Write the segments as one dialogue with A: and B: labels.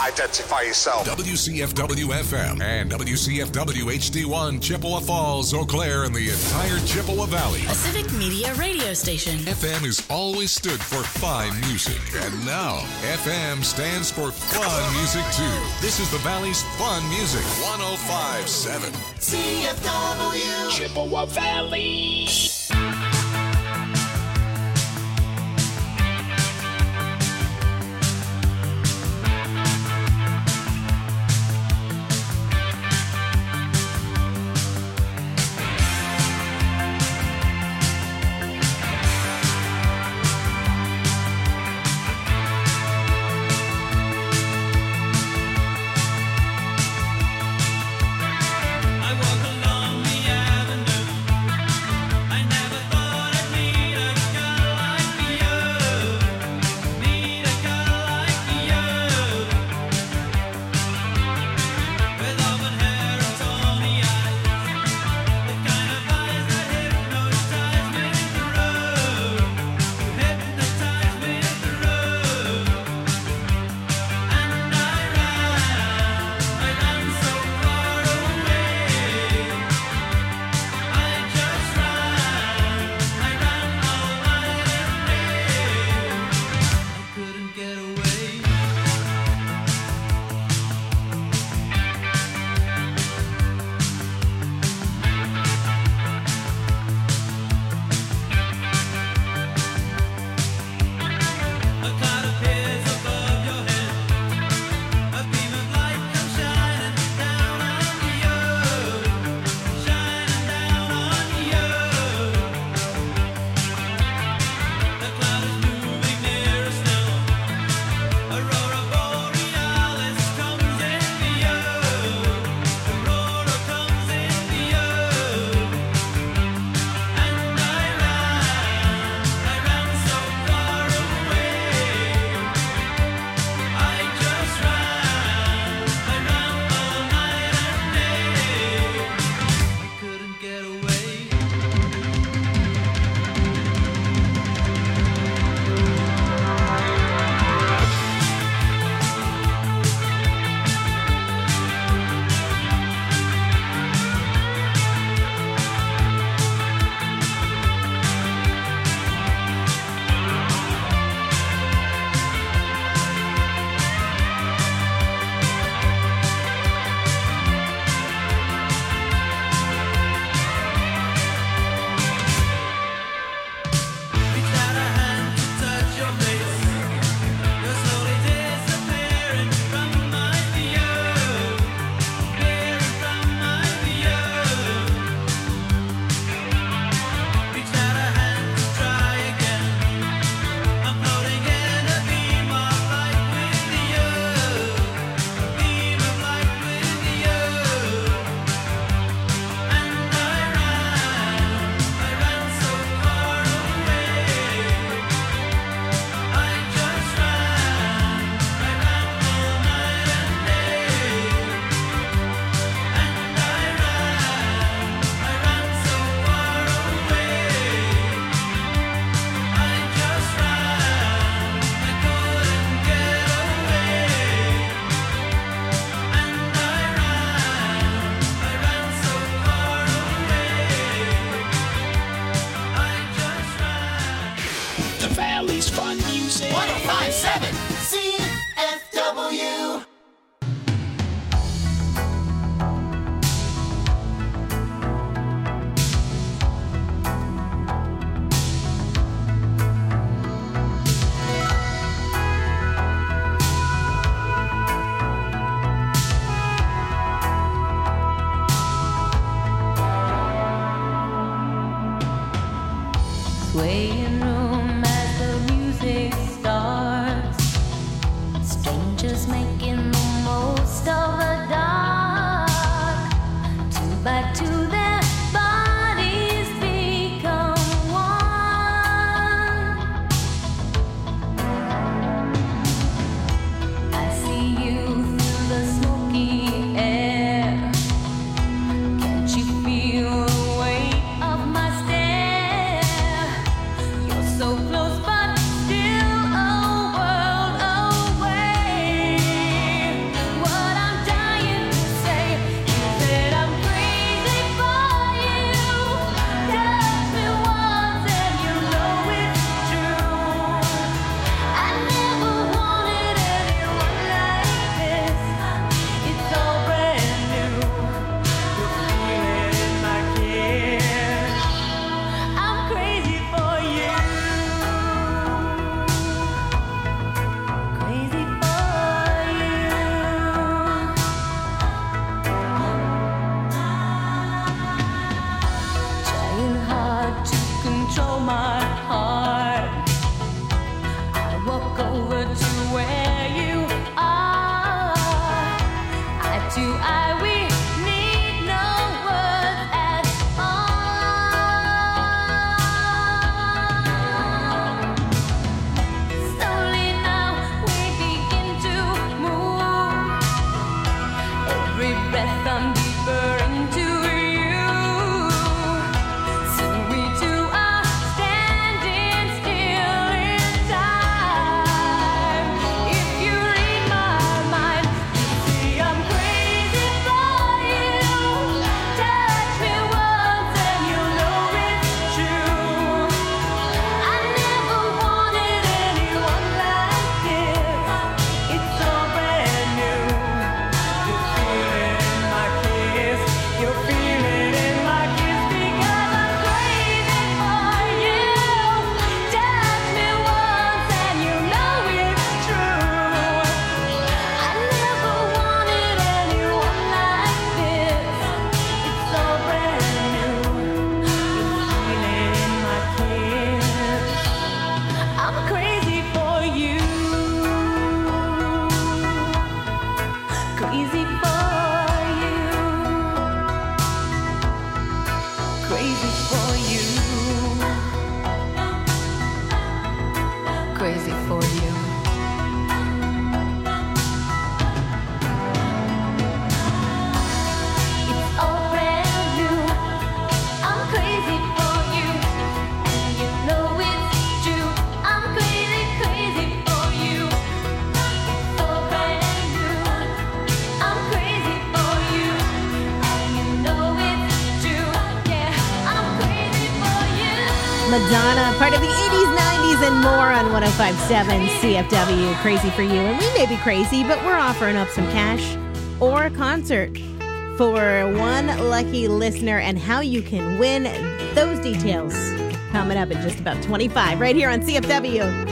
A: identify yourself.
B: WCFW FM and WCFW HD1 Chippewa Falls, Eau Claire, and the entire Chippewa Valley.
C: A civic media radio station.
B: FM has always stood for fine music, and now FM stands for fun music too. This is the Valley's fun music. 105.7
D: CFW Chippewa Valley. Music 105.7 CFW.
E: Swaying room as the music starts.
A: crazy for you.
E: Madonna, part of the 80s, 90s, and more on 105.7 CFW. Crazy for you. And we may be crazy, but we're offering up some cash or a concert for one lucky listener, and how you can win those details coming up in just about 25 right here on CFW.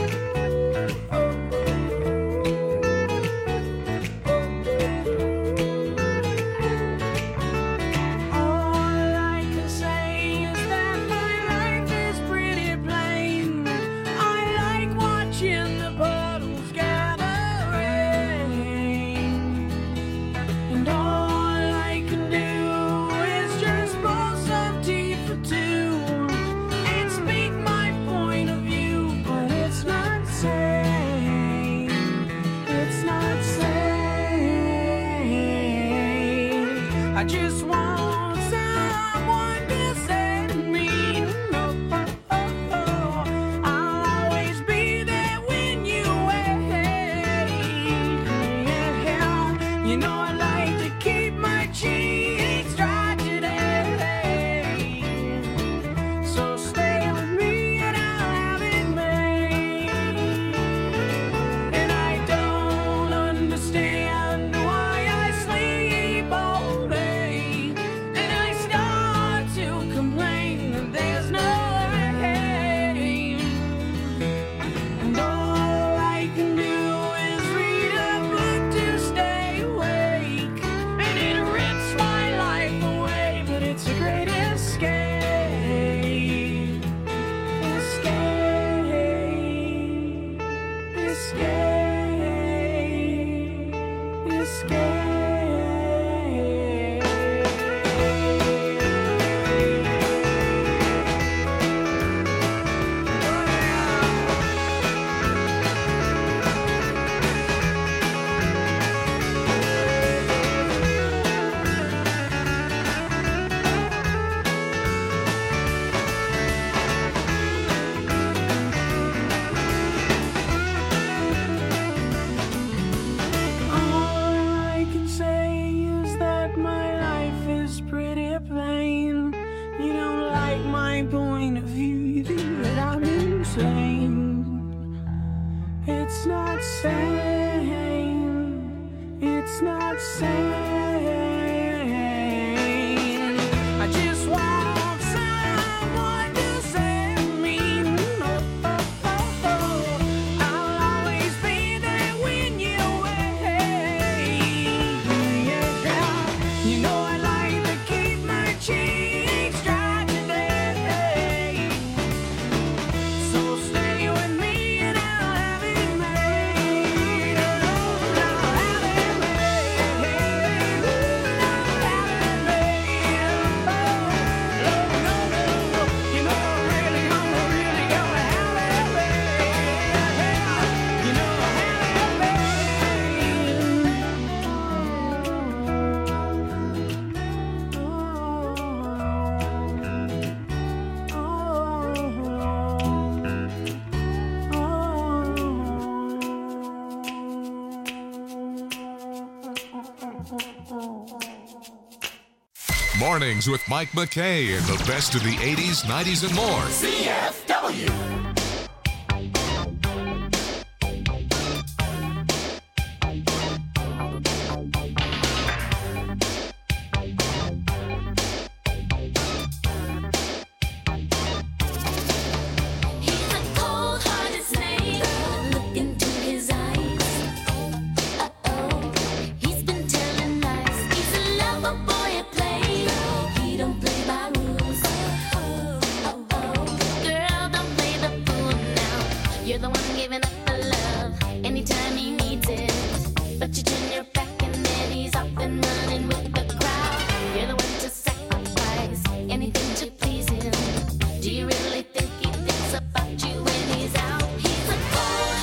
B: Mornings with Mike McKay and the best of the 80s, 90s, and more.
D: CFW.
F: Do you really think he thinks about you when he's out? He's a cold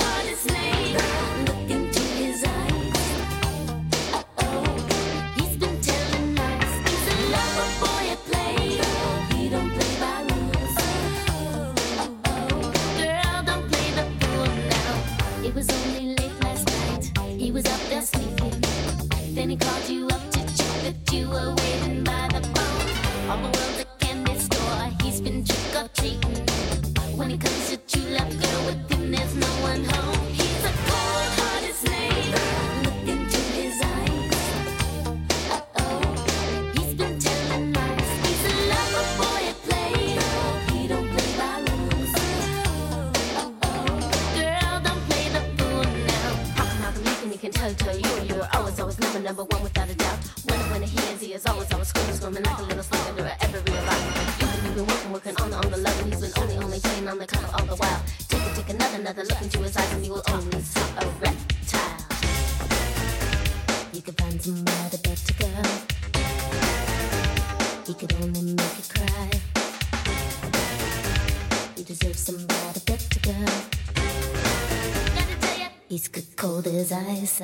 A: number one without a doubt. When he is always screaming like a little slug under every rock. He's been working on the love, and he's been only playing on the cover all the while. Take another look into his eyes, and you will only see a reptile. You could find somebody better, girl. He could only make you cry. You deserve somebody better, girl. Gotta tell ya, he's good cold as ice.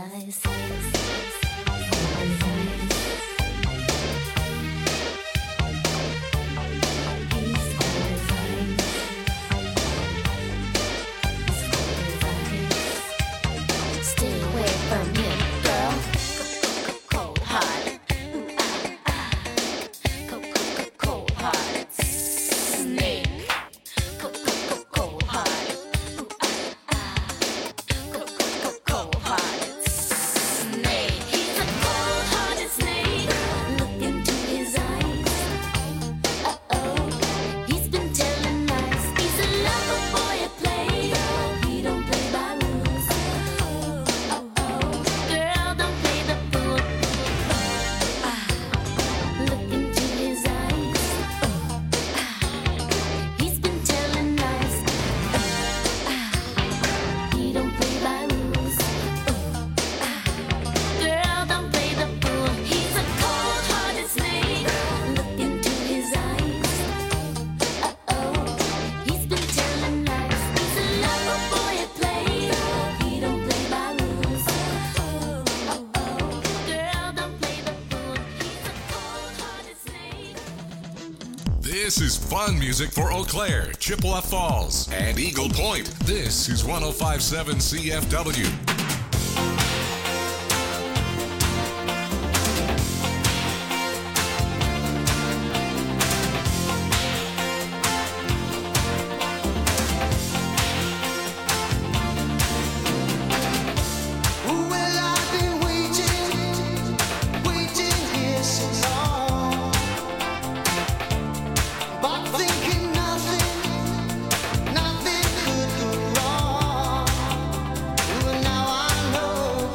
A: Stay away from him, girl. Cold hearted. Cold hearted snake. Cold hearted. Cold hearted snake. He's a cold hearted snake. Look into his eyes. He's been telling lies. He's a lover boy at play. He don't play by rules. Girl, don't play the fool. Look into his eyes. He's been telling lies. He don't play by rules. Girl, don't play the fool. He's a cold-hearted snake. Look into his eyes. He's been telling lies. He's a lover boy at play. He don't play by rules. Girl, don't play the fool. He's a cold-hearted snake.
B: This is fun music for Eau Claire, Chippewa Falls, and Eagle Point. This is 1057 CFW.
F: Well, I've been waiting here so long, but thinking nothing could go wrong. Well, now I know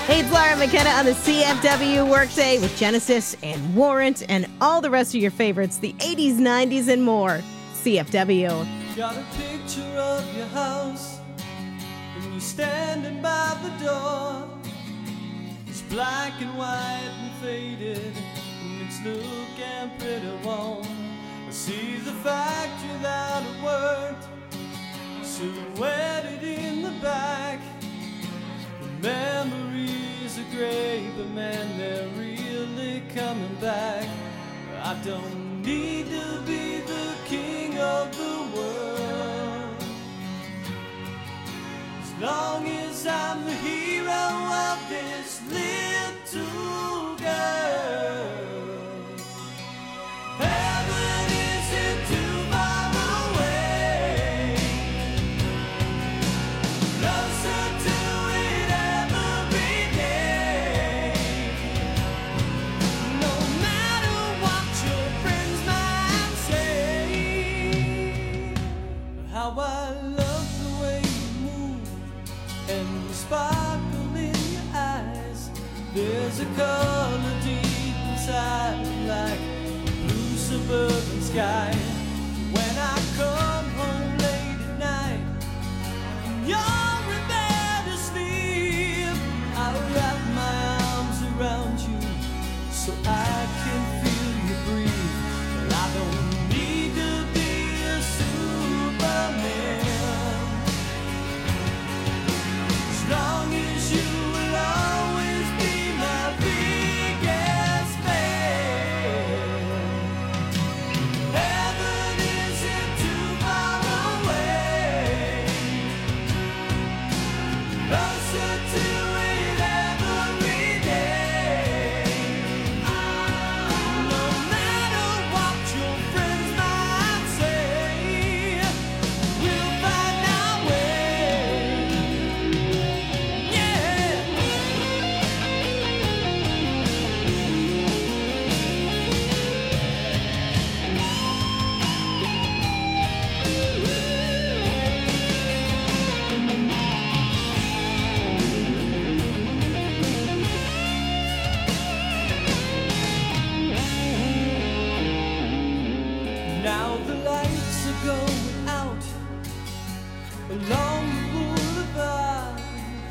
E: Hey, it's Laura McKenna on the CFW Workday with Genesis and Warrant and all the rest of your favorites, the 80s, 90s, and more. CFW.
G: Got a picture of your house, and you're standing by the door. It's black and white and faded, and it's looking pretty warm. I see the factory that it worked, silhouetted in the back. The memories are great, but man, they're really coming back. I don't need to be the king of the world, as long as I'm the hero of this little girl. Heaven isn't too far away, closer to it every day. No matter what your friends might say, how I love the way you move and the sparkle in your eyes. There's a color deep inside, like blue suburban sky. When I come home late at night, and you're in bed asleep, I wrap my arms around you so I can feel you breathe. But I don't need to be a Superman, as long as you will always be my biggest fan. Heaven isn't too far away, closer to it every day. No matter what your friends might say, we'll find our way. Yeah. Now the lights are going out along the boulevard.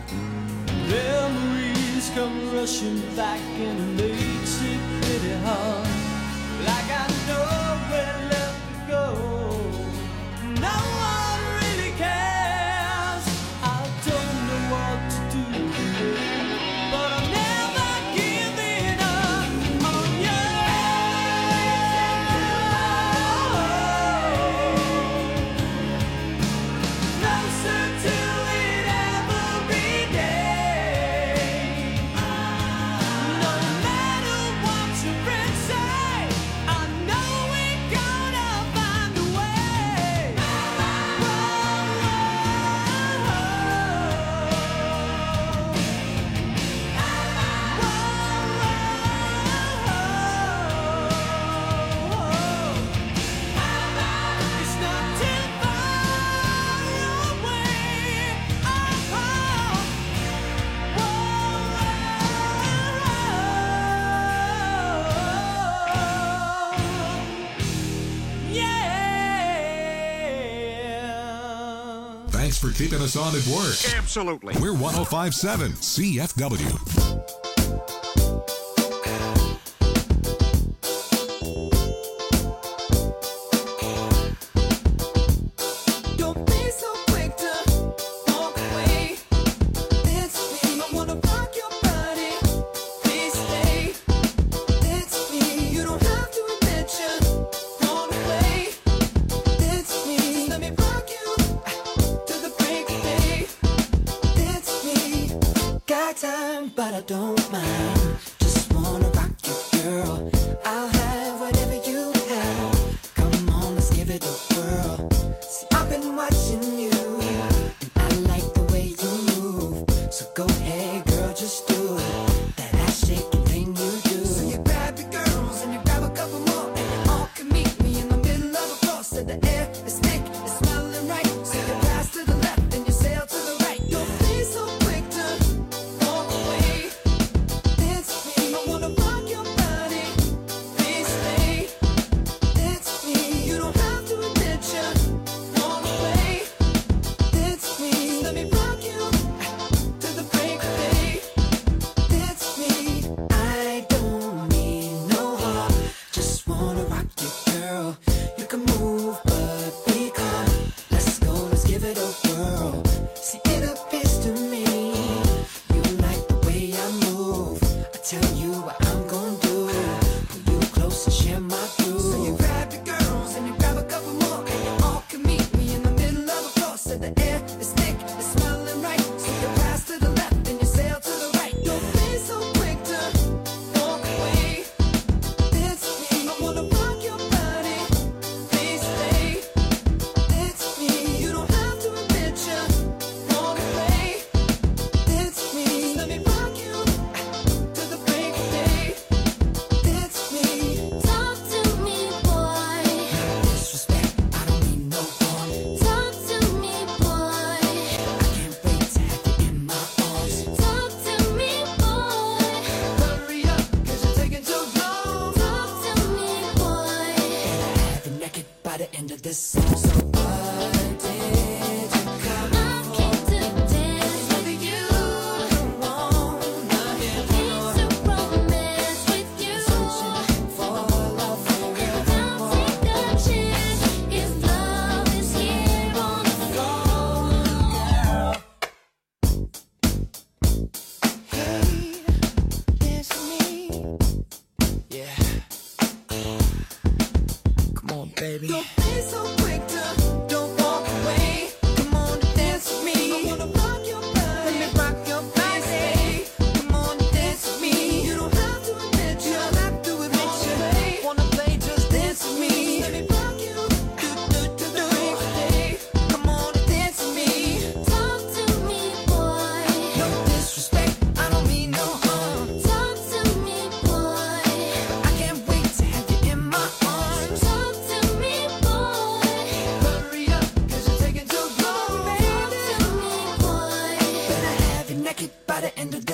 G: Memories come rushing back and it makes it pretty hard. Like I know where left to go. No one really cares. I don't know what to do, but I'm never giving up on you. Closer to it every day. No matter what your friends say, I know we're gonna find a way. It's not too far away. Yeah.
B: Thanks for keeping us on at work.
D: Absolutely.
B: We're 105.7 CFW.
F: Don't be so quick to walk away. It's me. I wanna rock your body. Please stay. It's me. You don't have to admit you're gone away. It's me. Just let me rock you to the break of day. It's me. Got time, but I don't mind. Just wanna rock you, girl. I'll have whatever you have. Come on, let's give it a whirl. See, I've been watching you, and I like the way you move. So go ahead, girl, just do it. That ass shaking thing you do. So you grab your girls and you grab a couple more, and you all can meet me in the middle of the floor. So the air is thick, it's smelling right. So you pass to the left and you sail to the right. Don't be so quick to walk away.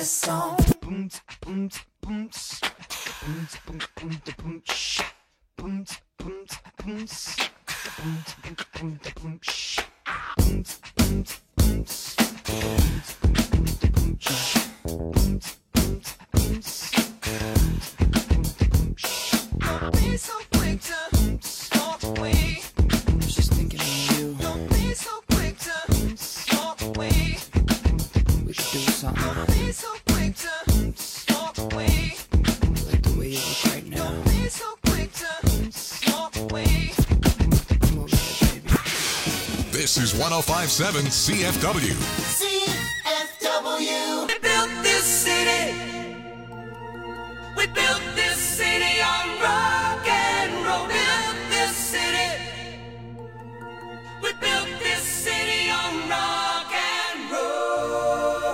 F: this song. Don't be so quick to walk away.
G: I was just thinking of you.
F: Don't be so quick to walk away.
G: We should do something.
F: Don't be so quick to walk away.
G: Like the way you look right now.
F: Don't be so quick to walk away.
G: Come over here, baby.
B: This is 105.7 CFW.
F: CFW. We built this city. We built this city on rock and roll. Built this city. We built this city on rock and roll.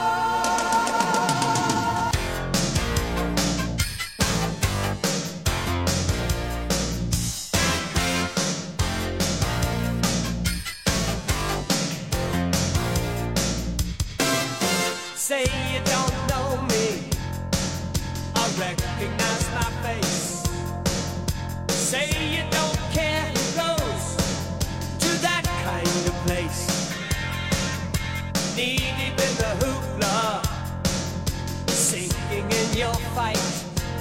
G: Say you don't know me, I recognize my face. Say you don't care who goes to that kind of place. Knee deep in the hoopla, sinking in your fight.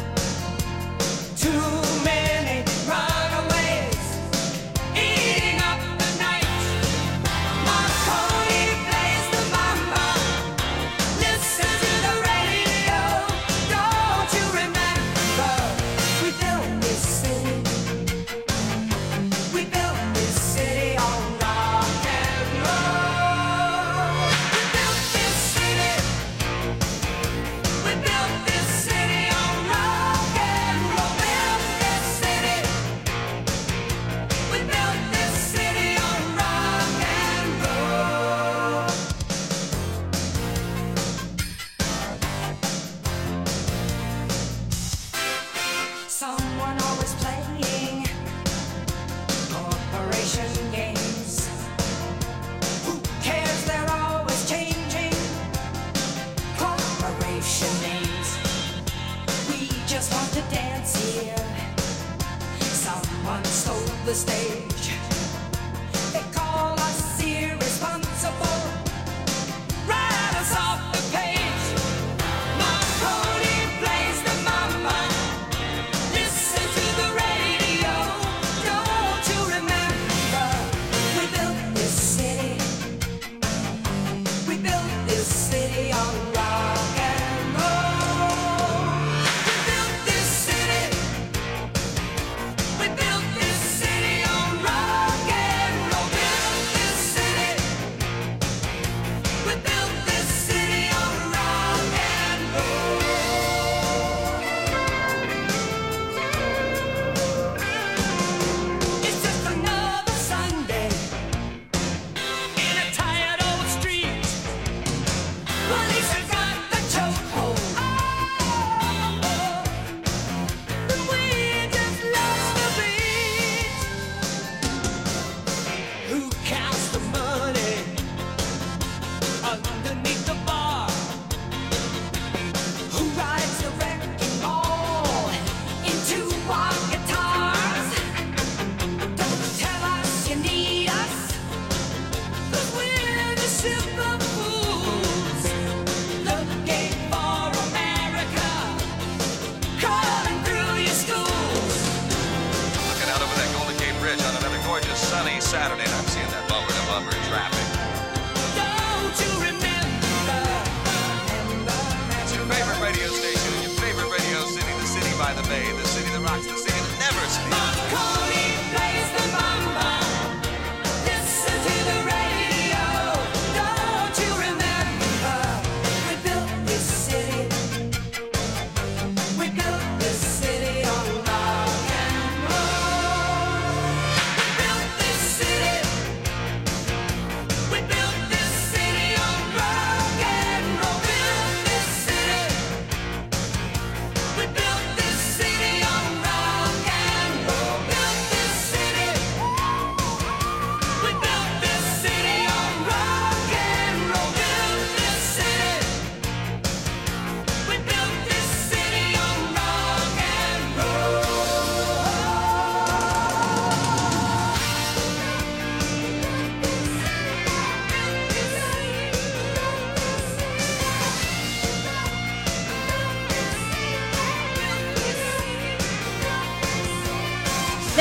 G: Too many runaways, eating up the night. Marconi plays the mama. Listen to the radio. Don't you remember? We built this city. We built this city on rock and roll. We built this city. We built this city on rock and roll. Built this city. We built this city on rock and roll. Someone always playing corporation games. Who cares? They're always changing corporation names. We just want to dance here. Someone stole the stage. They call us irresponsible. Write us off the page. Marconi plays the mama. Listen to the radio. Don't you remember? We built this city. We built this city on rock and roll. We built this city. We built this city on rock and roll. Built this city. We built this city on rock and roll. It's just another Sunday in a tired old street. Police have got the chokehold. And we just lost the beat. Who counts the money underneath the bar? Who rides the wrecking ball into our guitars? Don't tell us you need us, 'cause we're the ship of fools, looking for America, crawling through your schools.
H: Looking out over that Golden Gate Bridge on another gorgeous sunny Saturday, and I'm seeing that bumper to bumper traffic.
F: Don't you remember?
H: It's your favorite radio station in your favorite radio city, the city by the bay, the city that rocks, the city that never sleeps.
F: Marconi plays the mama. Listen to the radio. Don't you remember? We built this city. We built this city on rock and roll. We built this city.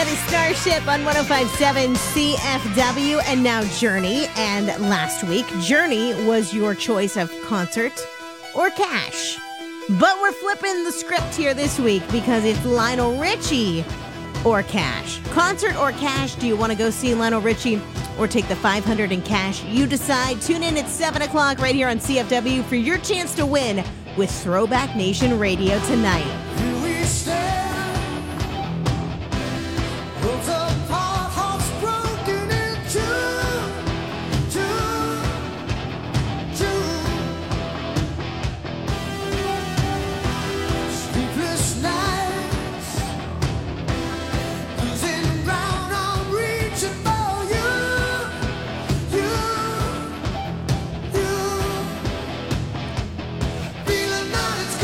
E: Miley Starship on 105.7 CFW, and now Journey. And last week, Journey was your choice of concert or cash. But we're flipping the script here this week because it's Lionel Richie or cash. Concert or cash? Do you want to go see Lionel Richie or take the $500 in cash? You decide. Tune in at 7 o'clock right here on CFW for your chance to win with Throwback Nation Radio tonight.
F: Here we stand, worlds apart, hearts broken in two. Sleepless nights, losing ground, I'm reaching for you. Feeling that it's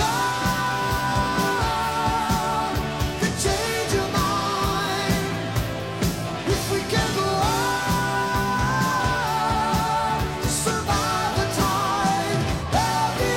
F: gone, could change your mind if we can go on to survive the time. Every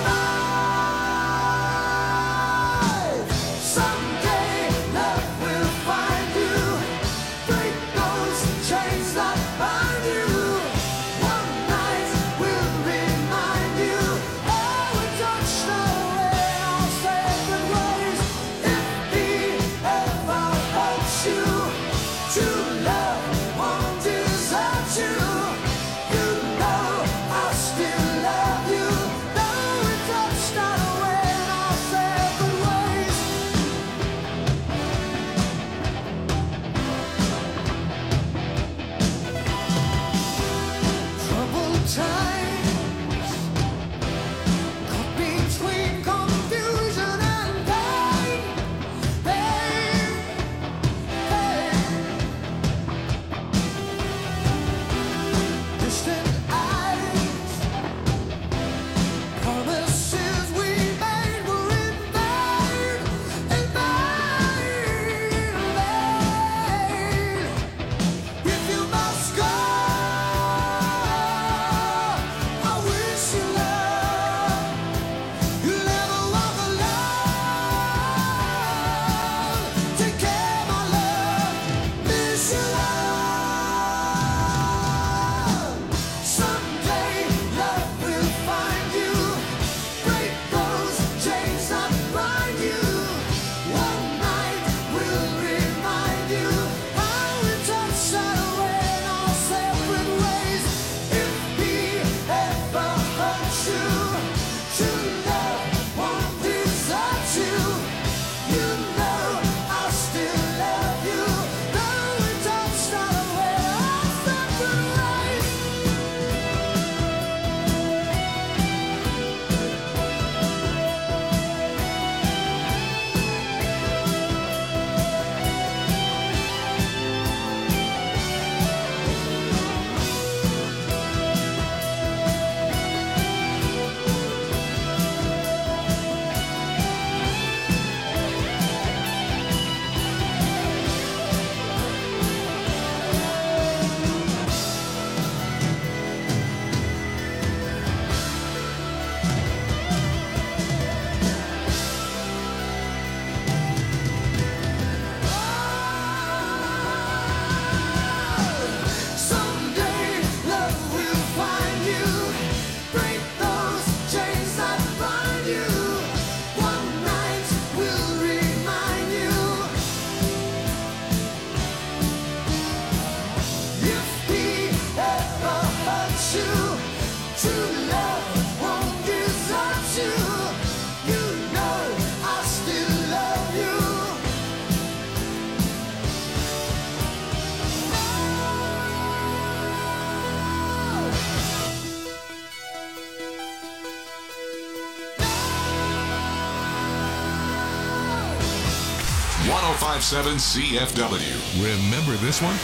F: night, someday love will find you. Break those chains that bind you. One night will remind you. Oh, we touched away our sacred ways. If he ever hurts you, true love won't desert you. You know I still love you. Though we touched away our sacred ways. Troubled times, caught between confusion and pain. Distant eyes, promises we made were in vain. If you must go, I wish you love. You'll never walk alone. Take care, my love. Miss you, love. Someday love will find you. Break those chains that bind you. One night will remind you how we touched away in our separate ways. If he ever hurts you, true love won't desert you. You know I still love you. Though we touched away our separate ways. Someday love will find you. Break those chains that bind you. One night will remind you. If he ever hurts you, true love won't desert you. You know I still love you.
B: Oh. 1057 CFW. Remember this one?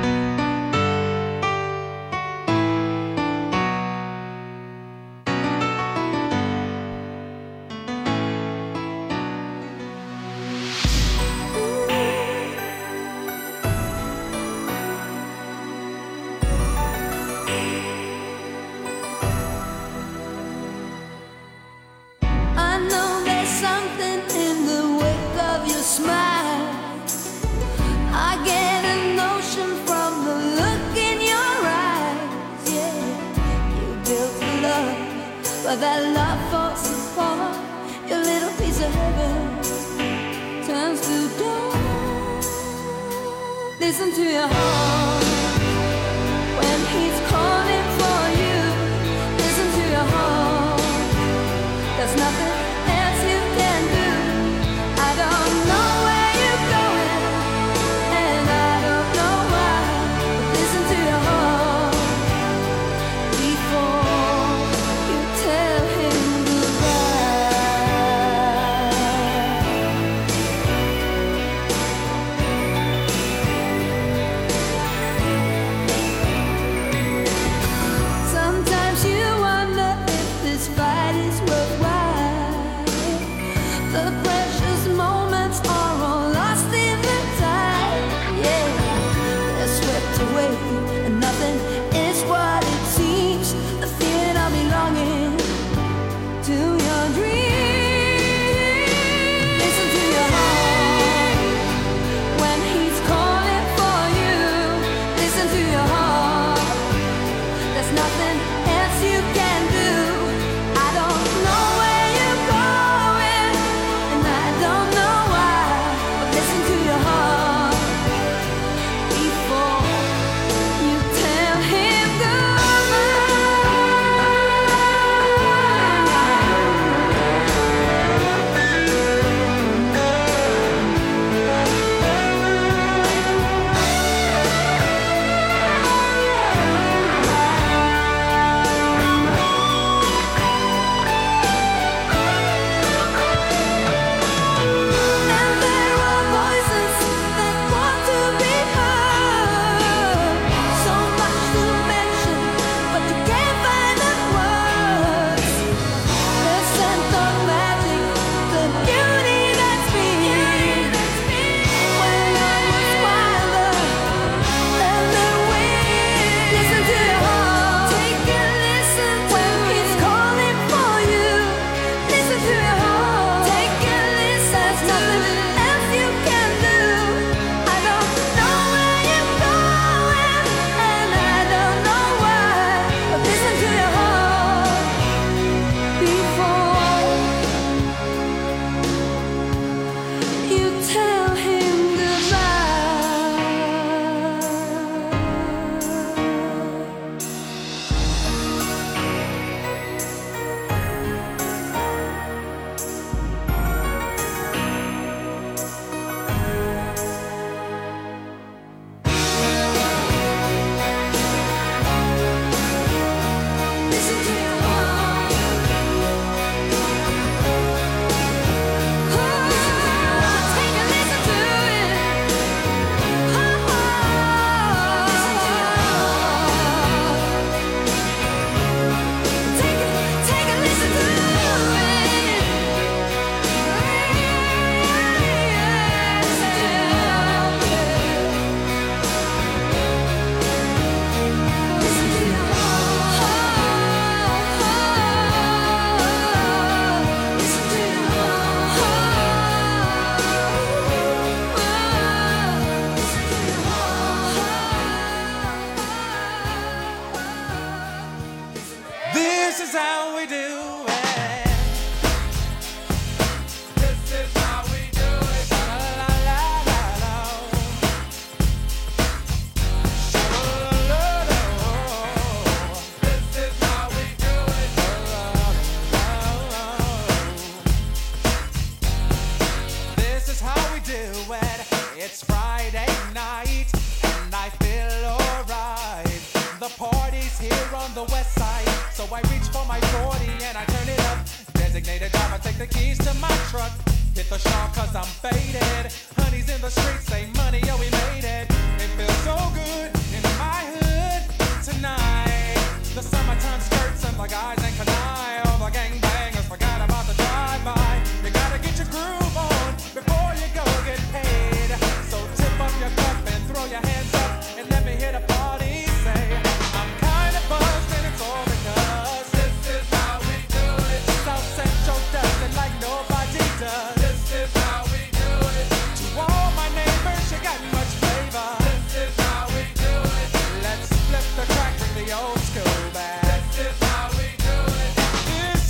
F: I know there's something in the wake of your smile. I get but that love falls apart. Your little piece of heaven turns to dawn. Listen to your heart when he's calling for you. Listen to your heart. There's nothing else you can do. I don't know where you're going, and I don't know why. But listen to your heart before you tell him goodbye. Sometimes you wonder if this fight is worthwhile. The precious moments are all lost in the tide. Yeah, they're swept away, and nothing is what it seems. The feeling of belonging to your dreams. Listen to your heart when he's calling for you. Listen to your heart. There's nothing else you can do. I don't know where you're going, and I don't know why. But listen to your heart before you tell him And there are voices that want to be heard. So much to mention, but you can't find the words. The scent of magic, the beauty that's been. When I was wilder than the wind. Listen to your heart. Take a listen when he's calling for you. Listen to your heart. Take a listen. There's nothing else you can do. I don't know where you're going, and I don't know why. But listen to your heart before you tell him goodbye. Listen to your heart. Take a listen to it. Listen to your heart. Take a listen to it. Listen to your heart. Listen to your heart. Listen to your heart.
G: This is how we do it. This is how we do it. Sha-la-la-la-la-la. Sha-la-la-la-la. This is how we do it. This is how we do it. It's Friday night, and I feel alright. The party's here on the west side, so I reach for my 40 and I turn it up. Designated driver, take the keys to my truck. Hit the shop cause I'm faded. Honey's in the streets, say money, yo, we made it. It feels so good in my hood tonight. The summertime skirts and the guys ain't canine. All the gangbangers forgot about the drive-by. You gotta get your groove on before you go get paid. So tip up your cup and throw your hands up and let me hit a party. Say, I'm kinda buzzed and it's all because this is how we do it. South Central does it like nobody does. This is how we do it. To all my neighbors, you got much flavor. This is how we do it. Let's flip the track, bring the old school back. This is how we do it. This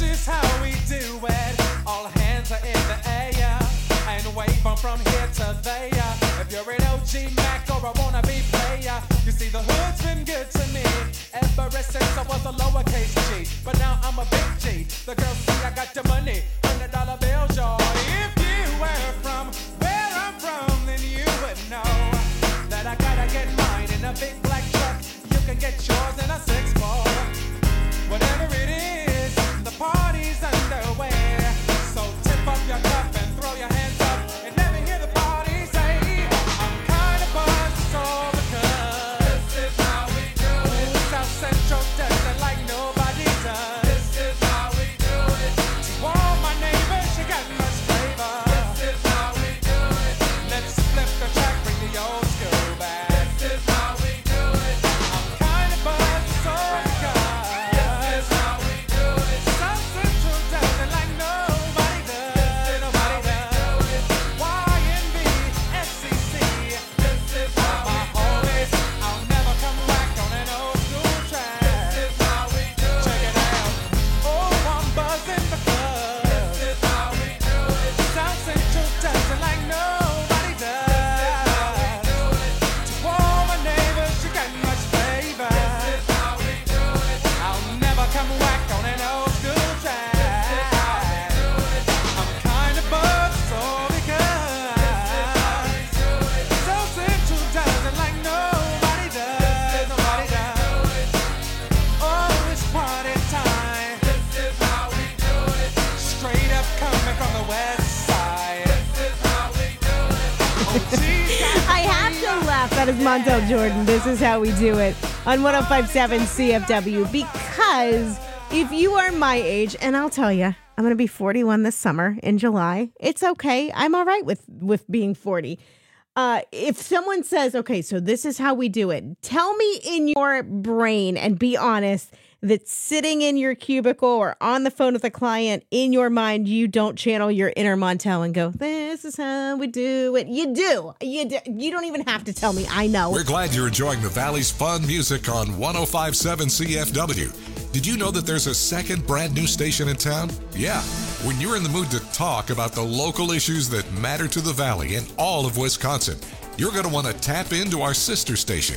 G: Ever since I was a lowercase G, but now I'm a big G. The girls see I got the money, $100 bills, y'all. If you were from where I'm from, then you would know that I gotta get mine in a big black truck. You can get yours in a 6-4. Whatever it is, the party's underway. So tip up your cup and throw your hands up and let me hear the party say, I'm kind of buzzed, so because this is how we do it. South Central does it like nobody does. This is how we do it. To all my neighbors, you got much flavor. This is how we do it. Let's flip the track, bring the old school back. This is how we do it. I'm kind of buzzed, so because this is how we do it. South Central does it like nobody does. Nobody does. YNB, SCC. This is how we do it. I'll never come back on an old school track. This is how we do it. Check it out. Oh, I'm buzzing because this is how we do it. South Central does it like nobody does. This is how we do it. To all my neighbors, you got much flavor. This is how we do it. I'll never come back on an old school track. This is how we do it. I'm kind of buzzed, so because this is how we do it. South Central does it like nobody does. Nobody does. Oh, it's party time. This is how we do it. Straight up coming from the west side. This is how we do it. Oh, geez,
E: I have to laugh. That is Montel Jordan. This is how we do it on 105.7 CFW. Because if you are my age, and I'll tell you, I'm going to be 41 this summer in July. It's okay. I'm all right with being 40. If someone says, okay, so this is how we do it, tell me in your brain and be honest that sitting in your cubicle or on the phone with a client, in your mind, you don't channel your inner Montel and go, this is how we do it. You do. You don't even have to tell me. I know.
B: We're glad you're enjoying the Valley's fun music on 105.7 CFW. Did you know that there's a second brand new station in town? Yeah. When you're in the mood to talk about the local issues that matter to the Valley and all of Wisconsin, you're going to want to tap into our sister station,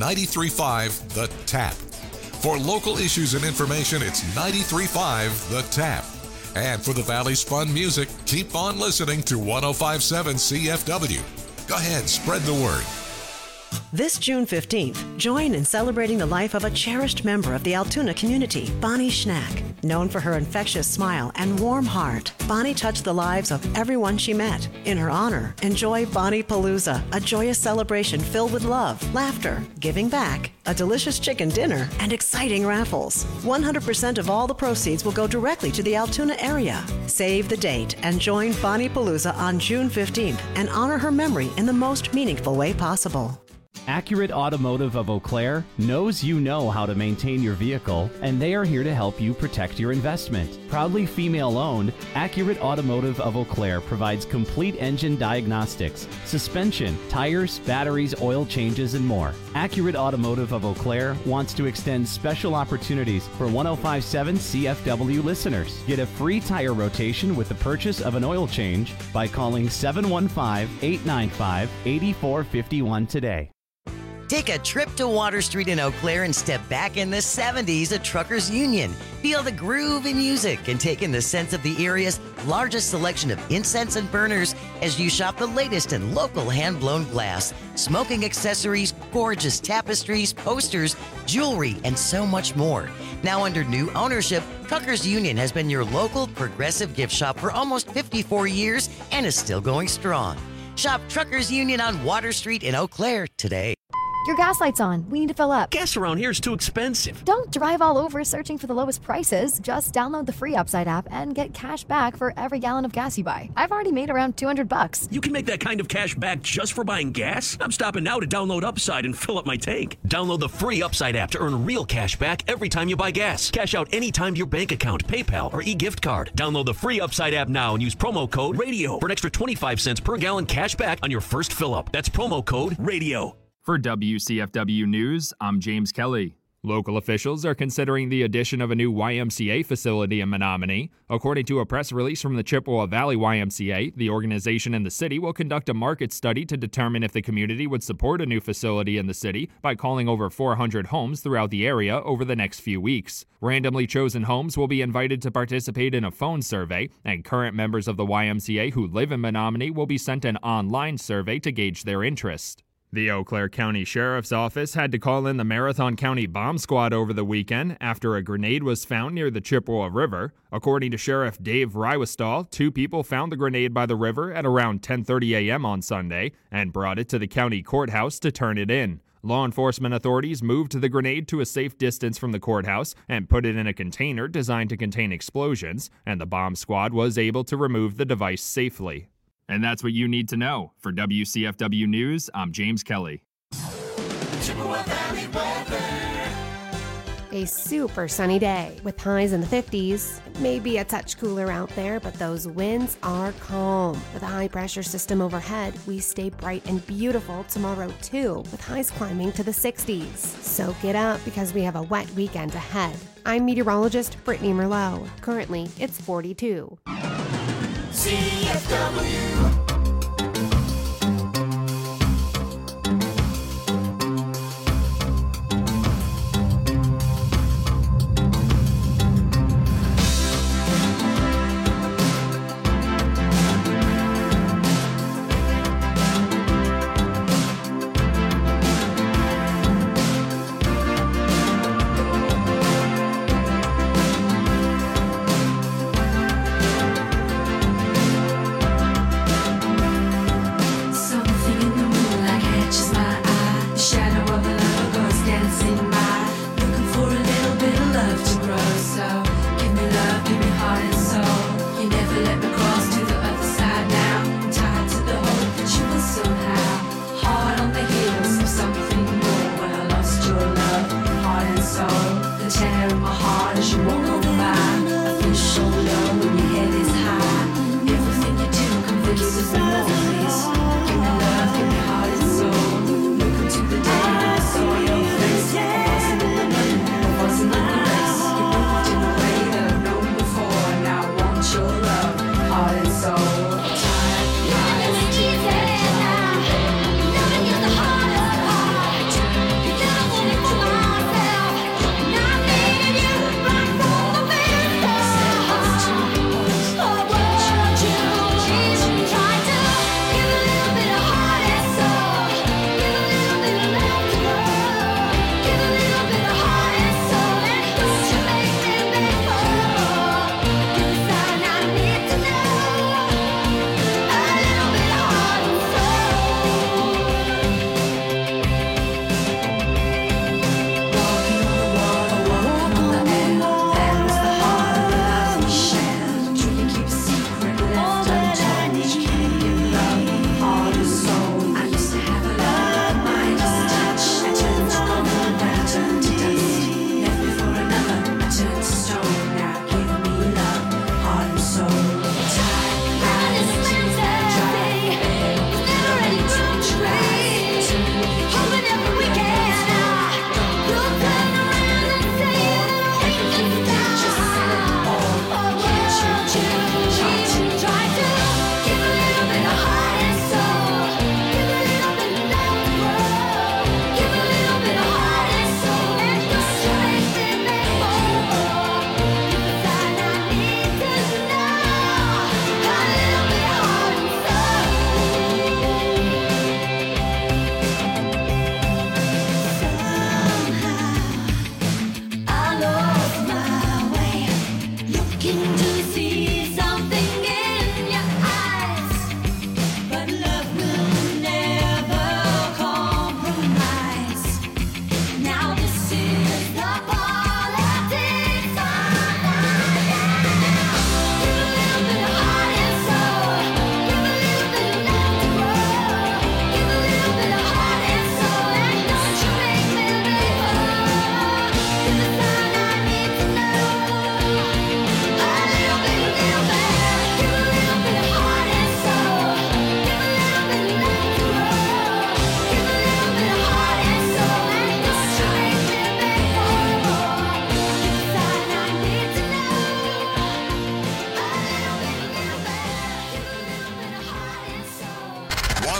B: 93.5 The Tap. For local issues and information, it's 93.5 The Tap. And for the Valley's fun music, keep on listening to 105.7 CFW. Go ahead, spread the word.
I: This June 15th, join in celebrating the life of a cherished member of the Altoona community, Bonnie Schnack. Known for her infectious smile and warm heart, Bonnie touched the lives of everyone she met. In her honor, enjoy Bonnie Palooza, a joyous celebration filled with love, laughter, giving back, a delicious chicken dinner, and exciting raffles. 100% of all the proceeds will go directly to the Altoona area. Save the date and join Bonnie Palooza on June 15th and honor her memory in the most meaningful way possible.
J: Accurate Automotive of Eau Claire knows you know how to maintain your vehicle, and they are here to help you protect your investment. Proudly female-owned, Accurate Automotive of Eau Claire provides complete engine diagnostics, suspension, tires, batteries, oil changes, and more. Accurate Automotive of Eau Claire wants to extend special opportunities for 105.7 CFW listeners. Get a free tire rotation with the purchase of an oil change by calling 715-895-8451 today.
K: Take a trip to Water Street in Eau Claire and step back in the 70s at Truckers Union. Feel the groove in music and take in the sense of the area's largest selection of incense and burners as you shop the latest in local hand-blown glass, smoking accessories, gorgeous tapestries, posters, jewelry, and so much more. Now under new ownership, Truckers Union has been your local progressive gift shop for almost 54 years and is still going strong. Shop Truckers Union on Water Street in Eau Claire today.
L: Your gas light's on. We need to fill up.
M: Gas around here is too expensive.
L: Don't drive all over searching for the lowest prices. Just download the free Upside app and get cash back for every gallon of gas you buy. I've already made around $200.
M: You can make that kind of cash back just for buying gas? I'm stopping now to download Upside and fill up my tank. Download the free Upside app to earn real cash back every time you buy gas. Cash out anytime to your bank account, PayPal, or e-gift card. Download the free Upside app now and use promo code RADIO for an extra 25 cents per gallon cash back on your first fill-up. That's promo code RADIO.
N: For WCFW News, I'm James Kelly. Local officials are considering the addition of a new YMCA facility in Menominee. According to a press release from the Chippewa Valley YMCA, the organization and the city will conduct a market study to determine if the community would support a new facility in the city by calling over 400 homes throughout the area over the next few weeks. Randomly chosen homes will be invited to participate in a phone survey, and current members of the YMCA who live in Menominee will be sent an online survey to gauge their interest. The Eau Claire County Sheriff's Office had to call in the Marathon County Bomb Squad over the weekend after a grenade was found near the Chippewa River. According to Sheriff Dave Rywestall, 2 people found the grenade by the river at around 10:30 a.m. on Sunday and brought it to the county courthouse to turn it in. Law enforcement authorities moved the grenade to a safe distance from the courthouse and put it in a container designed to contain explosions, and the bomb squad was able to remove the device safely. And that's what you need to know. For WCFW News, I'm James Kelly.
D: Chippewa Valley weather.
O: A super sunny day with highs in the 50s. Maybe a touch cooler out there, but those winds are calm. With a high pressure system overhead, we stay bright and beautiful tomorrow too, with highs climbing to the 60s. So get up because we have a wet weekend ahead. I'm meteorologist Brittany Merlot. Currently, it's 42.
D: CFW.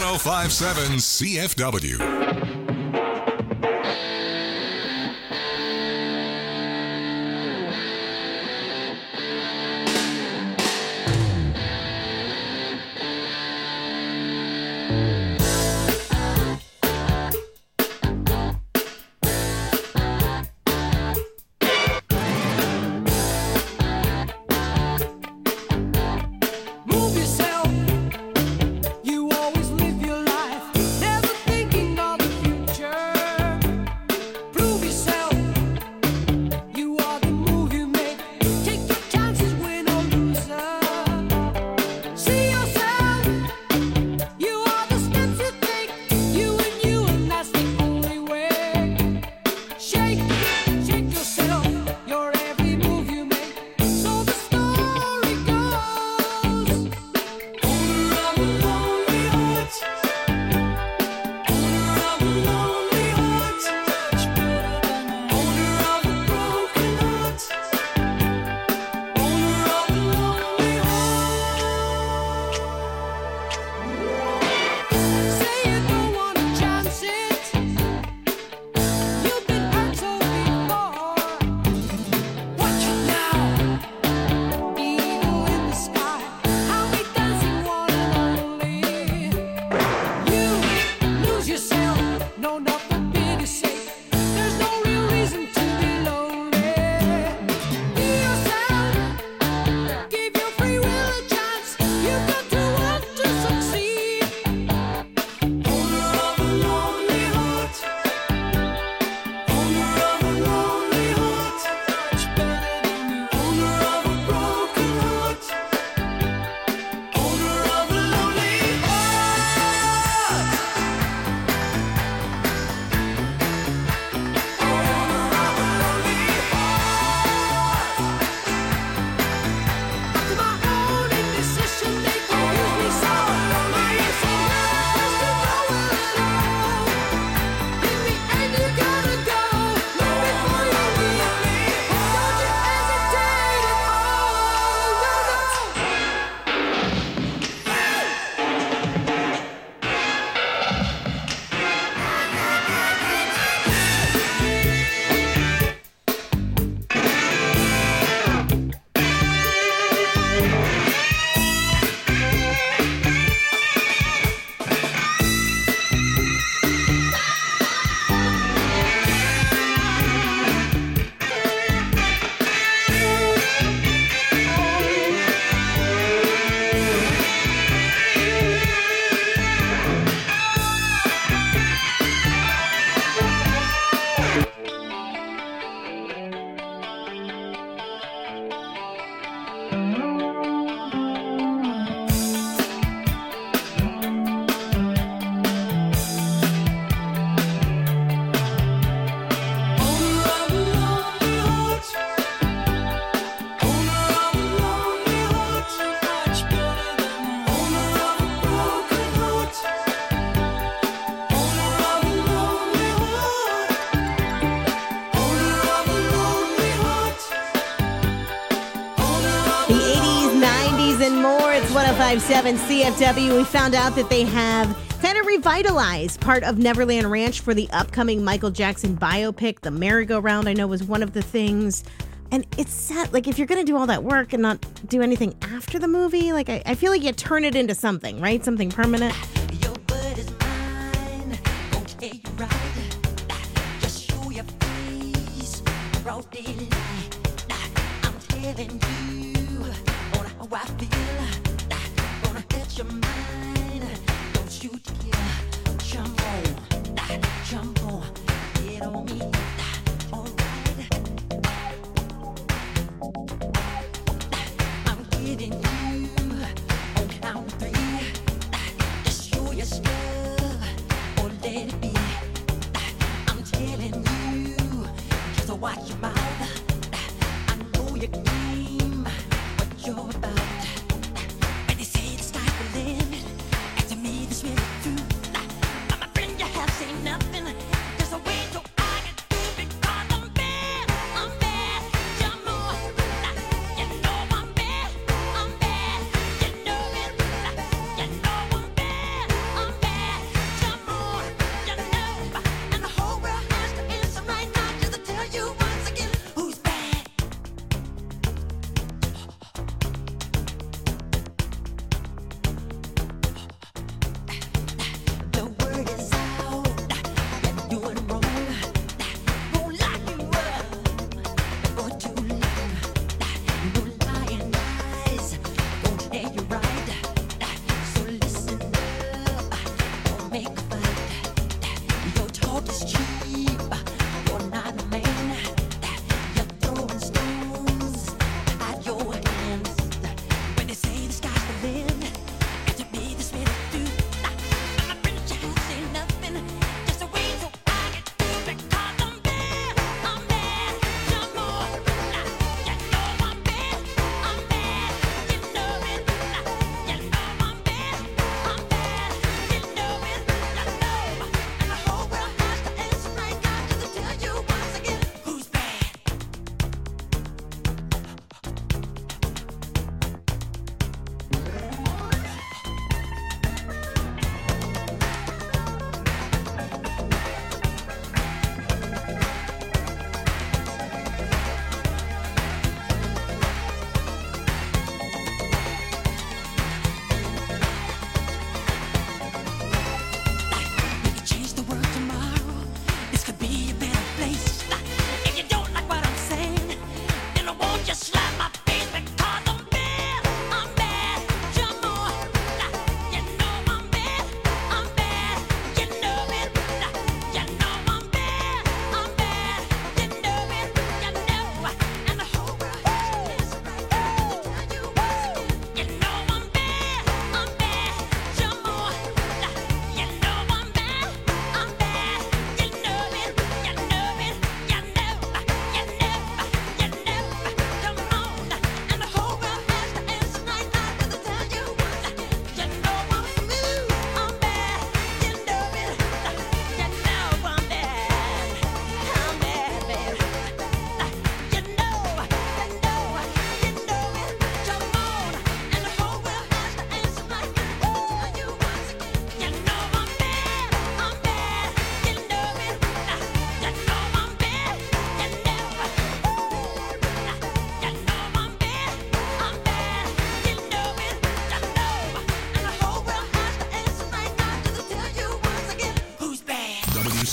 B: 1057 CFW.
F: Move yourself. You always live your life, never thinking of the future. Prove yourself. You are the move you make. Take your chances, win or loser. See yourself. You are the steps you take. You, and that's the only way. Shake yourself. Your every move you make. So the story goes. Owner of a lonely heart. Owner of a lonely heart. Owner of a broken heart. Owner of a lonely heart. Say you don't wanna chance it. You've been hurt so before. Watch it now. Eagle in the sky, how we dancing one and only. You lose yourself, no nothing big to say. There's no real reason to be lonely. Be yourself, give your free will a chance. You've got to want to succeed. Owner of a lonely heart. Owner of a lonely heart. Owner of a broken heart. Owner of a lonely heart. Owner of a lonely heart. After my own indecision, they confuse me so. I'm so nervous to go alone. In the end, you gotta go. Look before you leave me. Don't you hesitate at all. No, no. Owner of a lonely heart. Owner of a lonely heart. Owner of a broken heart. Owner of a lonely heart. Owner of a lonely heart.
E: The 80s, 90s, and more. It's 1057 CFW. We found out that they have kind of revitalized part of Neverland Ranch for the upcoming Michael Jackson biopic. The merry-go-round, I know, was one of the things. And it's sad. Like, if you're going to do all that work and not do anything after the movie, like, I feel like you turn it into something, right? Something permanent.
F: Your blood is mine. Gon' tell you right. Just show your face. Broad daylight. I'm telling you on how I feel. Gonna hurt your mind. Don't you dare jump on. Jump on. Get on me. Alright. I'm getting you on count of three. Just show your stuff or let it be. I'm telling you, just watch your mouth. I know your game, what you're about. When they say the sky's the limit, and to me this really true. I'm a friend, you have seen nothing. There's a way so I can do.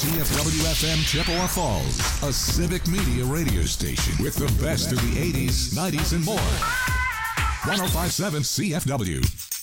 B: CFW-FM Chippewa Falls, a civic media radio station with the best of the 80s, 90s, and more. 105.7 CFW.